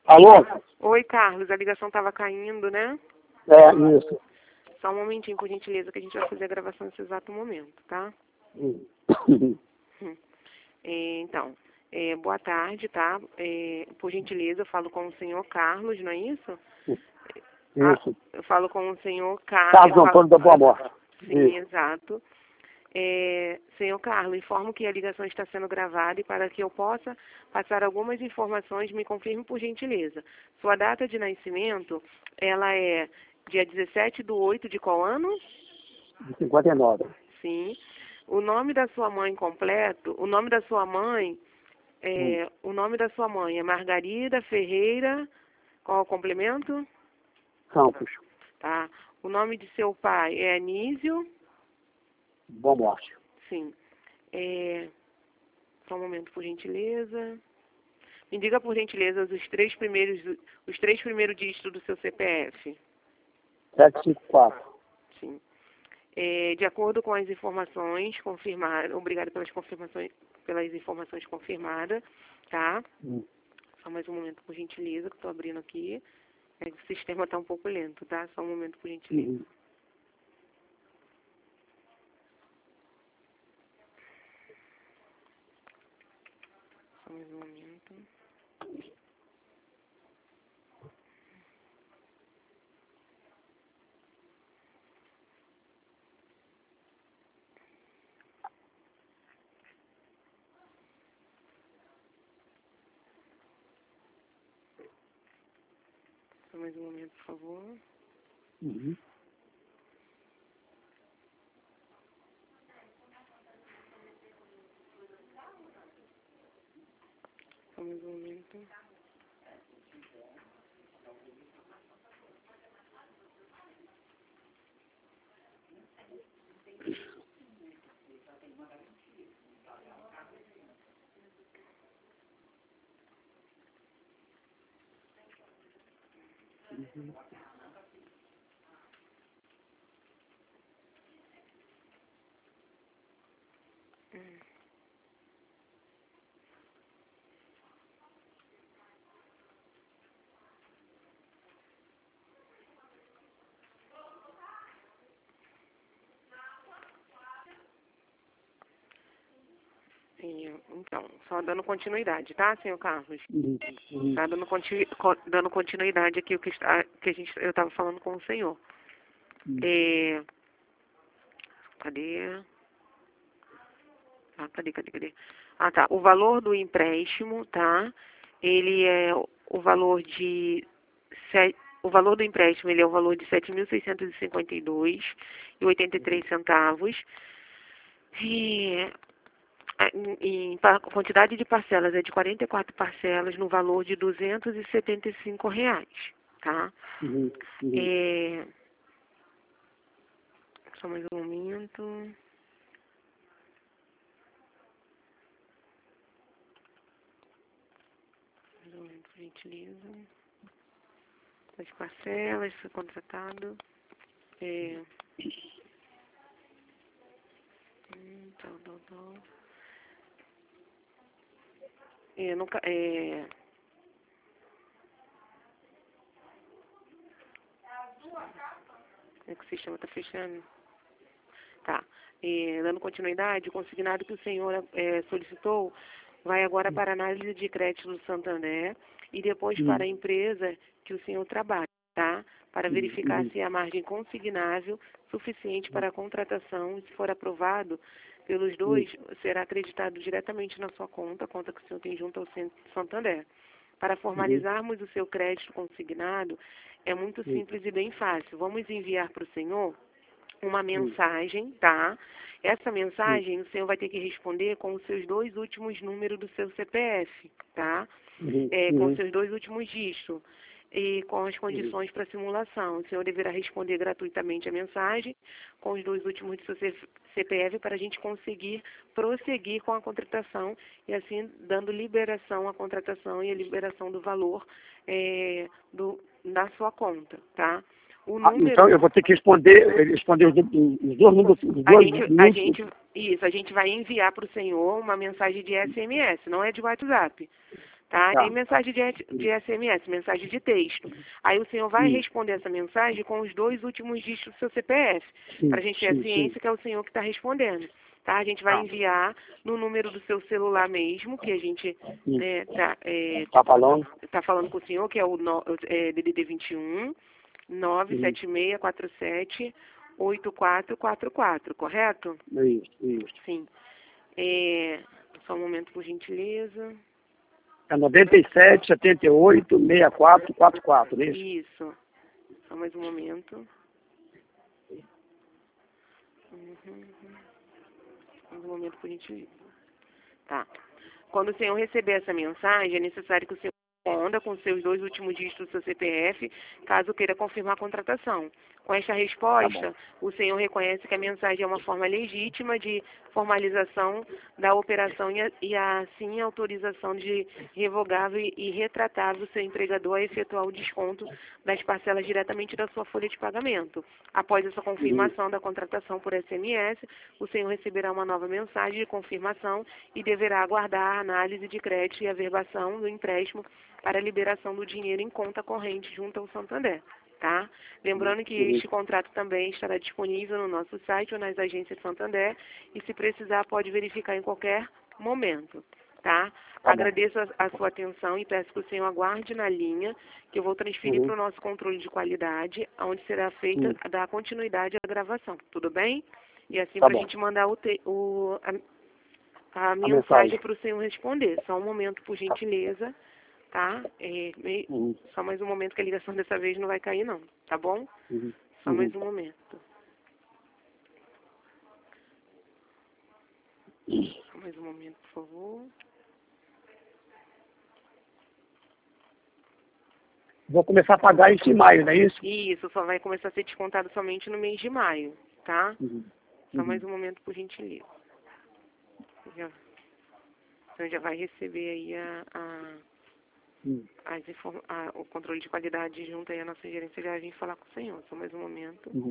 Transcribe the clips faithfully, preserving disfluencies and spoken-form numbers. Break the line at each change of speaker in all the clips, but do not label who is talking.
Alô?
Oi, Carlos, a ligação estava caindo, né?
É, isso.
Só um momentinho, por gentileza, que a gente vai fazer a gravação nesse exato momento, tá?
Hum.
É, então, é, boa tarde, tá? É, por gentileza, eu falo com o senhor Carlos, não é isso? Ah,
Isso.
eu falo com o senhor Carlos.
Carlos Antônio da Boa Morte.
Sim,
Isso.
exato. É, senhor Carlos, informo que a ligação está sendo gravada e para que eu possa passar algumas informações, me confirme por gentileza. Sua data de nascimento, ela é dia dezessete de oito de qual ano?
De cinquenta e nove.
Sim. O nome da sua mãe completo, o nome da sua mãe, é,
Hum.
o nome da sua mãe é Margarida Ferreira, qual é o complemento?
Campos.
Tá. O nome de seu pai é Anísio?
Boa Morte.
Sim. É, só um momento, por gentileza. Me diga, por gentileza, os três primeiros, os três primeiros dígitos do seu C P F.
sete cinco quatro.
Sim. É, de acordo com as informações confirmadas, obrigado pelas confirmações, pelas informações confirmadas, tá?
Hum.
Só mais um momento, por gentileza, que eu estou abrindo aqui. É que o sistema está um pouco lento, tá? Só um momento, por gentileza.
Uhum.
Só mais um momento. Só mais um momento, por favor.
Uhum.
Só mais um momento.
Uhum.
Hum. E, então, só dando continuidade, tá, senhor Carlos?
Uhum. Uhum.
Tá dando, continu, co- dando continuidade aqui o que, está, que a gente, eu estava falando com o senhor.
Uhum.
É, cadê? Ah, cadê, cadê, cadê? Ah, tá. O valor do empréstimo, tá? Ele é o valor de... se- O valor do empréstimo, ele é o valor de sete mil seiscentos e cinquenta e dois reais e oitenta e três centavos. E a- em em pa- quantidade de parcelas é de quarenta e quatro parcelas no valor de duzentos e setenta e cinco reais, tá?
Uhum. Uhum.
É, só mais um momento. Mais um momento, por gentileza. As parcelas, foi contratado. É, hum, tal, tal, tal. É, nunca, é, é que o sistema está fechando. Tá. É, dando continuidade, o consignado que o senhor é, solicitou vai agora para a análise de crédito do Santander e depois para a
Uhum.
empresa que o senhor trabalha, tá? Para verificar
Uhum.
se a margem consignável suficiente para a contratação, e se for aprovado pelos dois, será acreditado diretamente na sua conta, a conta que o senhor tem junto ao Cen- Santander. Para
Uhum.
formalizarmos o seu crédito consignado, é muito
Uhum.
simples e bem fácil. Vamos enviar para o senhor uma
Uhum.
mensagem, tá? Essa
Uhum.
mensagem o senhor vai ter que responder com os seus dois últimos números do seu C P F, tá?
Uhum.
É, com os
Uhum.
seus dois últimos dígitos e com as
Uhum.
condições para simulação. O senhor deverá responder gratuitamente a mensagem com os dois últimos do seu C P F para a gente conseguir prosseguir com a contratação e assim dando liberação à contratação e a liberação do valor é, do, da sua conta, tá? O
Ah, então
número
eu vou ter que responder, responder os, os dois números, os
a
dois
gente, a
minutos.
gente, isso, a gente vai enviar para o senhor uma mensagem de S M S, não é de WhatsApp, tá?
Tá.
E mensagem de, de S M S, mensagem de texto. Aí o senhor vai
Sim.
responder essa mensagem com os dois últimos dígitos do seu C P F,
Sim,
para a gente ter a
sim,
ciência
sim.
que é o senhor que está respondendo, tá? A gente vai
Tá.
enviar no número do seu celular mesmo, que a gente
Sim.
né, tá, é,
Tá falando?
tá falando com o senhor, que é o no, é, D D D vinte e um, nove sete seis quatro sete, oito quatro quatro quatro, correto?
Isso, isso.
Sim. É, só um momento, por gentileza.
É noventa e sete, setenta e oito, sessenta e quatro, quarenta e quatro, não é isso?
Isso. Só mais um momento. Uhum. Mais um momento, por gentileza. Tá. Quando o senhor receber essa mensagem, é necessário que o senhor responda com seus dois últimos dígitos do seu C P F, caso queira confirmar a contratação. Com esta resposta, o senhor reconhece que a mensagem é uma forma legítima de formalização da operação e, a, e assim, autorização de revogável e retratável seu empregador a efetuar o desconto das parcelas diretamente da sua folha de pagamento. Após essa confirmação da contratação por S M S, o senhor receberá uma nova mensagem de confirmação e deverá aguardar a análise de crédito e averbação do empréstimo para a liberação do dinheiro em conta corrente junto ao Santander. Tá? Lembrando que este contrato também estará disponível no nosso site ou nas agências Santander e, se precisar, pode verificar em qualquer momento. Tá?
Tá
Agradeço a, a sua atenção e peço que o senhor aguarde na linha, que eu vou transferir
Uhum.
para o nosso controle de qualidade, onde será feita
Uhum.
da continuidade à gravação. Tudo bem? E assim,
Tá
para a
bom.
gente mandar o, te, o a, a
mensagem.
mensagem para o senhor responder. Só um momento, por gentileza. Tá? É, me-
Uhum.
só mais um momento, que a ligação dessa vez não vai cair, não. Tá bom?
Uhum.
Só mais um momento. Só mais um momento, por favor.
Vou começar a pagar isso em maio, não é isso?
Isso, só vai começar a ser descontado somente no mês de maio, tá?
Uhum.
Só
Uhum.
mais um momento, por gentileza. Já, então já vai receber aí a, a,
Uhum.
as inform, a, o controle de qualidade junto aí, a nossa gerência já vai vir falar com o senhor. Só mais um momento.
Uhum.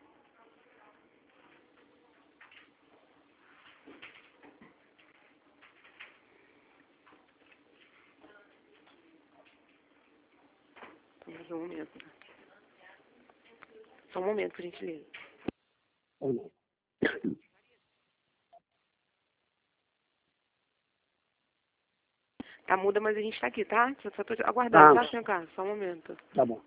Só mais um momento. Só um momento, por gentileza.
Uhum.
Tá muda, mas a gente tá aqui, tá? Só, só tô aguardando,
Tá.
tá, senhor Carlos? Só um momento.
Tá bom.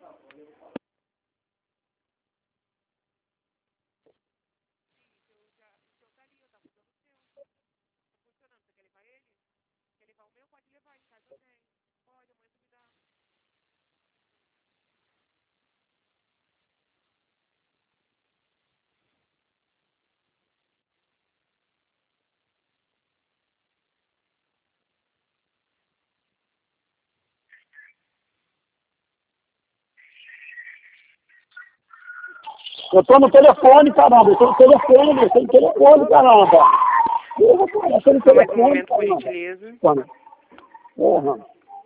Eu tô no telefone, caramba. Eu tô no telefone, eu tô no telefone, caramba. Porra, cara, eu tô no
Só mais um
telefone,
momento, por
caramba.
gentileza.
Porra. Porra.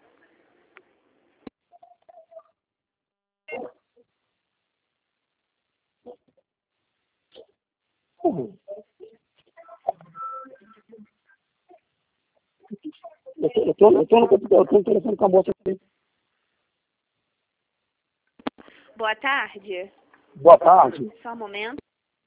Porra. Eu tô, eu, tô, eu, tô no, computador, eu tô no telefone com a moça aqui.
Boa tarde.
Boa tarde.
Só um momento.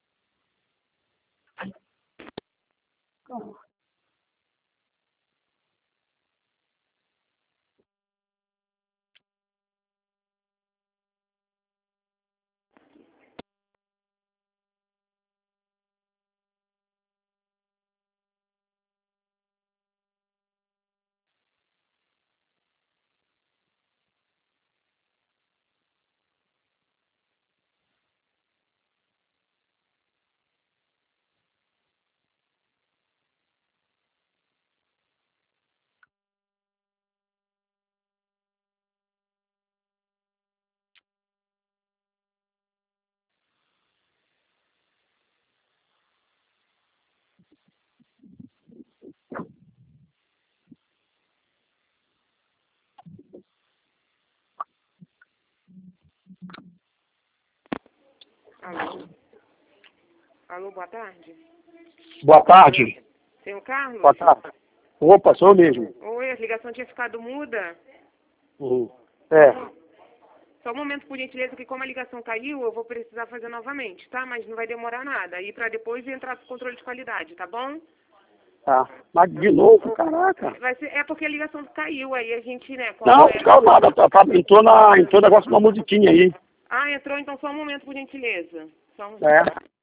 Alô? Alô, boa tarde.
Boa tarde.
Senhor Carlos?
Boa tarde. Opa, sou eu mesmo.
Oi, foi? A ligação tinha ficado muda?
Uhum. É.
Só um momento, por gentileza, que como a ligação caiu, eu vou precisar fazer novamente, tá? Mas não vai demorar nada. Aí pra depois entrar pro controle de qualidade, tá bom?
Tá. Mas de novo, caraca.
Vai ser, é porque a ligação caiu, aí a gente, né?
Não,
é...
calma, tá, tá, entrou, na, entrou negócio de uma musiquinha aí.
Ah, entrou, então só um momento, por gentileza. Só um...
É.